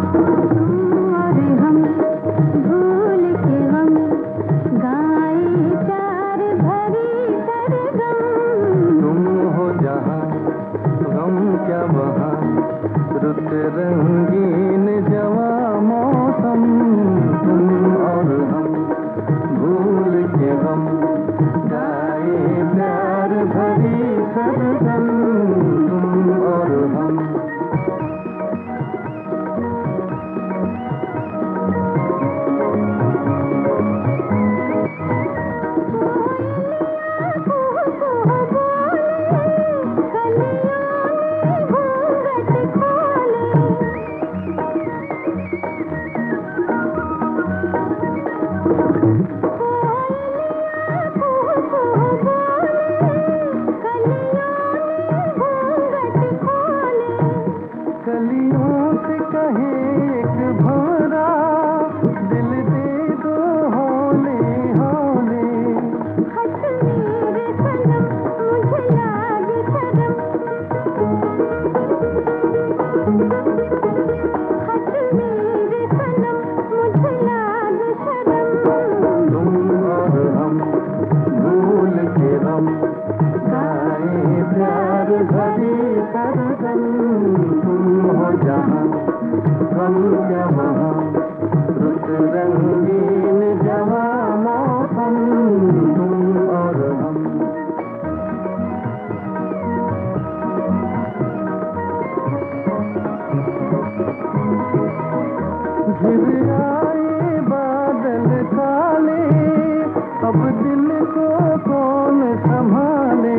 और हम भूल के हम गाए प्यार भरी सरगम। तुम हो जहाँ गम क्या वहाँ, रुत रंगीन जवा मौसम। तुम और हम भूल के हम गाए प्यार भरी सरगम। तुम और हम कलियों से कहे एक भंवरा, दिल दे दो हौले हौले। हंस मेरे सनम मुझे लागे शर्म, हंस मेरे सनम मुझे लागे शर्म। तुम और हम भूल के हम गाए प्यार भरी सरगम। तुम हो जहाँ हम क्या वहाँ, रुत रंगीन जवा मौसम। तुम और हम घिर आए बादल काले, अब दिल को कौन संभाले।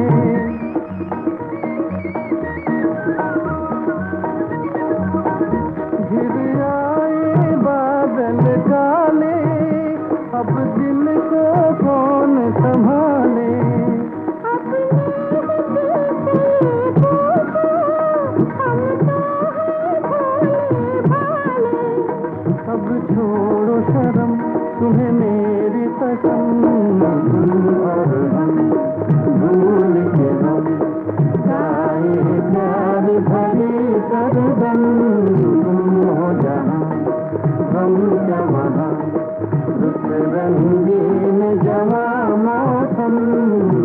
घिर आए बादल काले, अब दिल को कौन संभाले। अपने दिल से पूछो, हम तो हैं भोले भाले। अब छोड़ो शर्म, तुम्हें मेरी कसम। तुम और हम भूल के हम गाए प्यार भरी सरगम। तुम हो जहाँ हम क्या वहाँ, रुत रंगीन जवा मौसम।